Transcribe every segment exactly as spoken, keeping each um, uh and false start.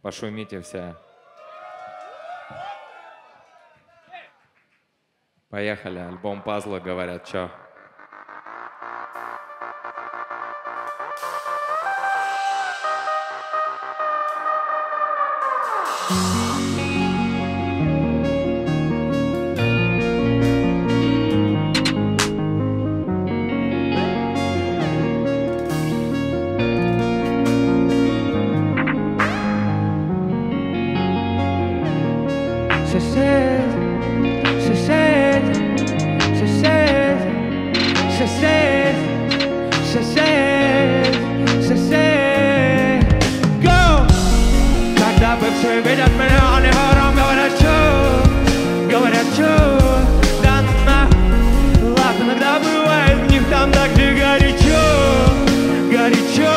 Пошумите все. Поехали, альбом «Пазлы», говорят, чё? She says, she says, she says, she says, she says, she says, go! Когда бывшие видят меня, они хором говорят, чё, говорят, чё, да ну нахуй. Ладно, иногда бывает, в них там так же горячо, горячо.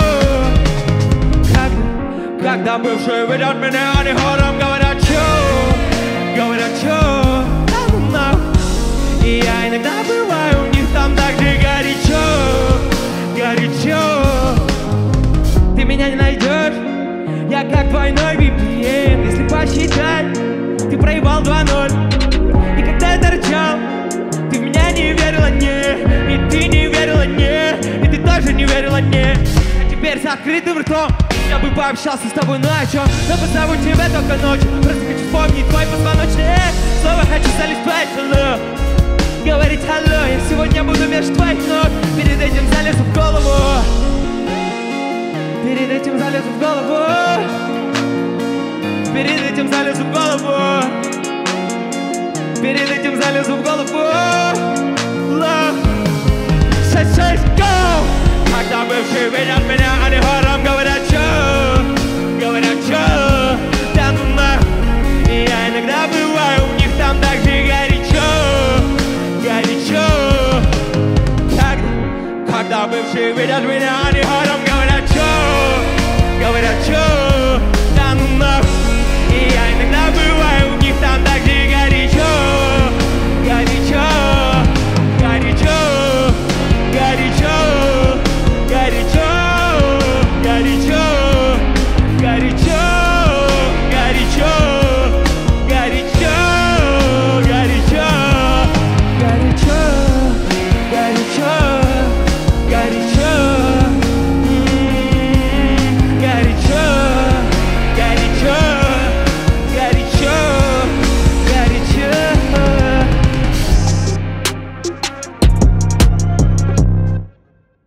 Когда, когда бывшие видят меня, они хором говорят, чё, говорят, чё, да ну нахуй. И я иногда бываю, у них там так же горячо, горячо. Ты меня не найдешь, я как двойной ви пи эн. Если посчитать, ты проебал два ноль. И когда я торчал, ты в меня не верила, не. И ты не верила, не. И ты тоже не верила, не. А теперь с открытым ртом я бы пообщался с тобой, ну о чем? Но позову тебя только ночью. Просто хочу вспомнить твой позвоночник. Снова хочу залистать hello, говорить алло. Я сегодня буду между твоих ног. Перед этим залезу в голову, перед этим залезу в голову, перед этим залезу в голову, перед этим залезу в голову. Love, шесть, шесть, go! Когда бывшие видят меня, они хором говорят, чё, говорят, чё, да ну нахуй. И я иногда бываю, у них там так же горячо, горячо. Когда, когда бывшие видят меня, они хором говорят, чё, говорят, чё.